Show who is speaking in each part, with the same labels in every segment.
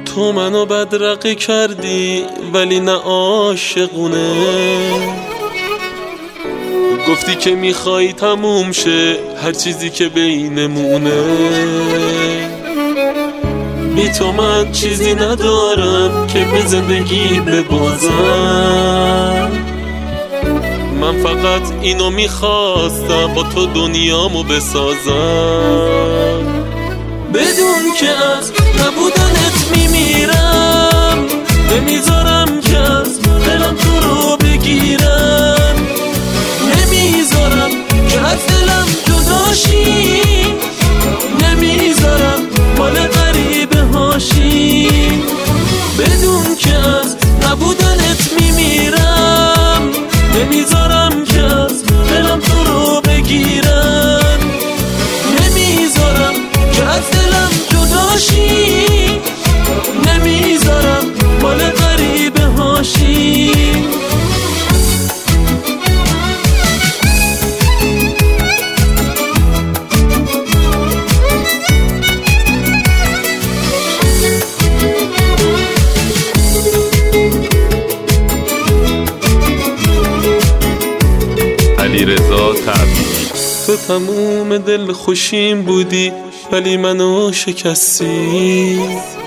Speaker 1: تو منو بدرقه کردی ولی نه عاشقونه. گفتی که میخوای تموم شه هر چیزی که بینمونه. بی تو من چیزی ندارم که به زندگی ببازم. من فقط اینو میخواستم با تو دنیامو بسازم. بدون که از نبودنت میمیرم، نمیذارم که از دلم تو رو بگیرم. نمیذارم که از دلم جداشی، نمیذارم مال غریبه هاشی. بدون که از نبودنت میمیرم، نمیذارم که از دلم تو رو بگیرم. نمیذارم که از دلم جداشی، نمیذارم مال غریبه هاشی.
Speaker 2: علیرضا تعبیری.
Speaker 1: تو تموم دل خوشیم بودی ولی منو شکستی.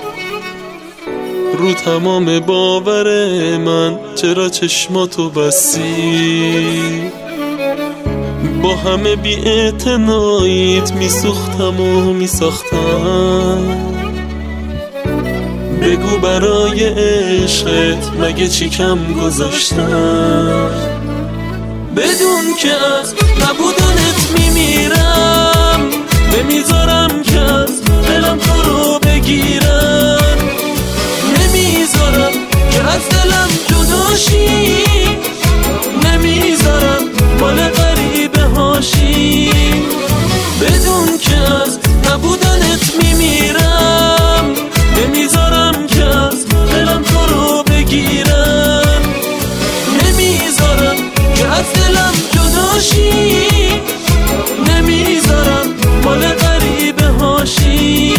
Speaker 1: رو تمام باور من چرا چشماتو بستی. با همه بی‌اعتناییت میسوختم و میساختم. بگو برای عشقت مگه چی کم گذاشتم. بدون که از نبودنت میمیرم، نمیذارم که از دلم تو رو بگیرم. نمیذارم که از دلم جداشی، نمیذارم مال غریبه هاشی. بدون که از نبودنت میمیرم، نمیذارم که از دلم تو رو بگیرم. نمیذارم که از دلم جداشی، نمیذارم مال غریبه هاشی.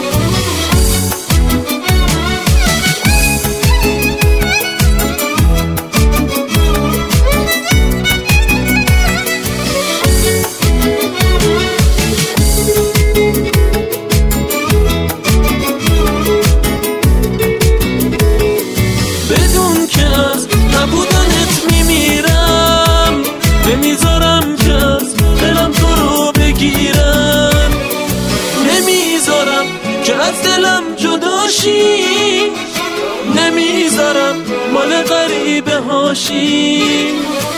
Speaker 1: بدون که از نبودنت میمیرم، نمیذارم که از دلم تو رو بگیرم. نمیذارم که از دلم جداشی، نمیذارم مال غریبه هاشی.